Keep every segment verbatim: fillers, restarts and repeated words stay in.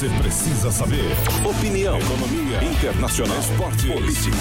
você precisa saber. Opinião, economia, internacional, esporte, política,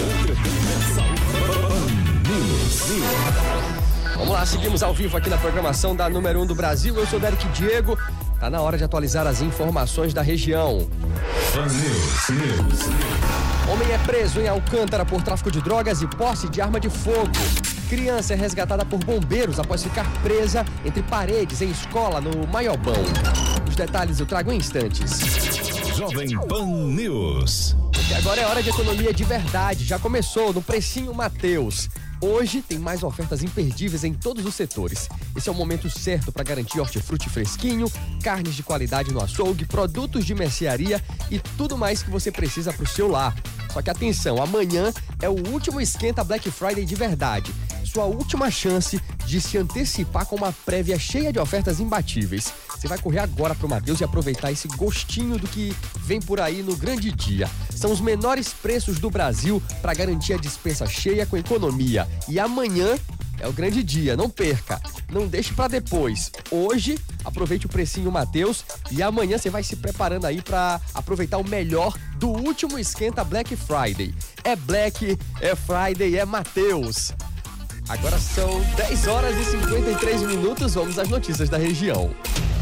News. Vamos lá, seguimos ao vivo aqui na programação da número um do Brasil. Eu sou o Derek Diego. Tá na hora de atualizar as informações da região. News, News. Homem é preso em Alcântara por tráfico de drogas e posse de arma de fogo. Criança é resgatada por bombeiros após ficar presa entre paredes em escola no Maiobão. Os detalhes eu trago em instantes. Jovem Pan News. E agora é hora de economia de verdade. Já começou no Precinho Mateus. Hoje tem mais ofertas imperdíveis em todos os setores. Esse é o momento certo para garantir hortifruti fresquinho, carnes de qualidade no açougue, produtos de mercearia e tudo mais que você precisa para o seu lar. Só que atenção, amanhã é o último esquenta Black Friday de verdade. Sua última chance de se antecipar com uma prévia cheia de ofertas imbatíveis. Você vai correr agora pro Mateus e aproveitar esse gostinho do que vem por aí no grande dia. São os menores preços do Brasil para garantir a despensa cheia com economia. E amanhã é o grande dia, não perca. Não deixe para depois. Hoje, aproveite o precinho Mateus e amanhã você vai se preparando aí para aproveitar o melhor do último esquenta Black Friday. É Black, é Friday, é Mateus. Agora são dez horas e cinquenta e três minutos, vamos às notícias da região.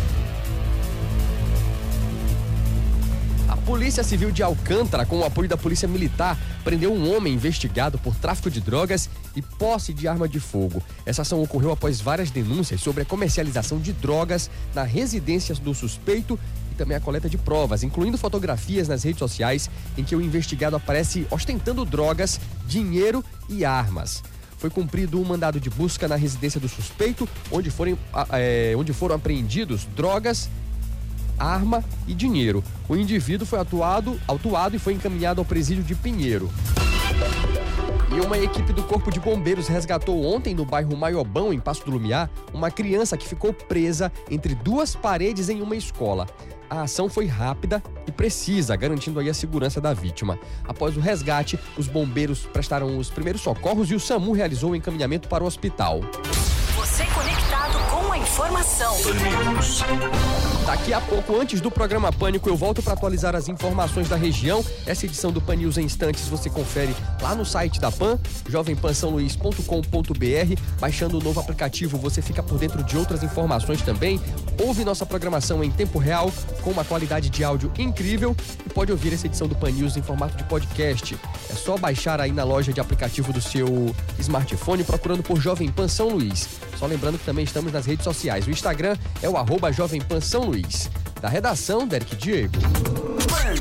A Polícia Civil de Alcântara, com o apoio da Polícia Militar, prendeu um homem investigado por tráfico de drogas e posse de arma de fogo. Essa ação ocorreu após várias denúncias sobre a comercialização de drogas na residência do suspeito e também a coleta de provas, incluindo fotografias nas redes sociais em que o investigado aparece ostentando drogas, dinheiro e armas. Foi cumprido um mandado de busca na residência do suspeito, onde foram, é, onde foram apreendidos drogas, arma e dinheiro. O indivíduo foi atuado, autuado e foi encaminhado ao presídio de Pinheiro. E uma equipe do Corpo de Bombeiros resgatou ontem no bairro Maiobão, em Passo do Lumiar, uma criança que ficou presa entre duas paredes em uma escola. A ação foi rápida e precisa, garantindo aí a segurança da vítima. Após o resgate, os bombeiros prestaram os primeiros socorros e o SAMU realizou o encaminhamento para o hospital. Você conectado com a informação. Daqui a pouco, antes do programa Pânico, eu volto para atualizar as informações da região. Essa edição do Pan News em instantes você confere lá no site da Pan, jovem pan são luís ponto com ponto b r. Baixando o novo aplicativo, você fica por dentro de outras informações também. Ouve nossa programação em tempo real, com uma qualidade de áudio incrível, e pode ouvir essa edição do Pan News em formato de podcast. É só baixar aí na loja de aplicativo do seu smartphone, procurando por Jovem Pan São Luís. Só lembrando que também estamos nas redes sociais. O Instagram é o arroba Jovem Pan São Luís. Da redação, Derek Diego. Pan